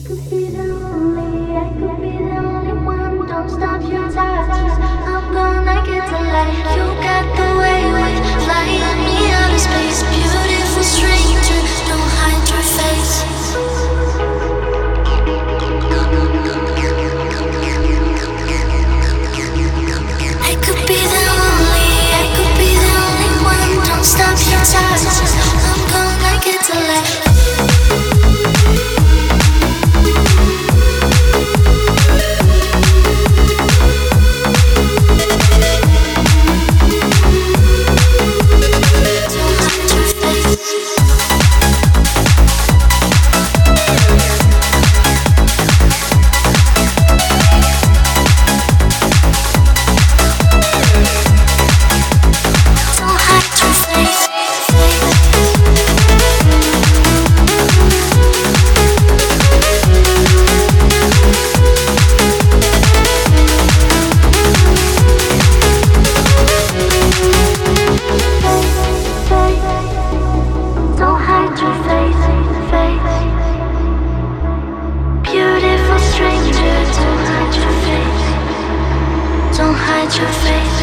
could be the only, I could be the only one. Don't stop your touch. I'm gonna get to life. You got the way with flying me out of space. Beautiful stranger, don't hide your face. I could be the only, I could be the only one. Don't stop your touch. I'm gonna get to life. Don't hide your face.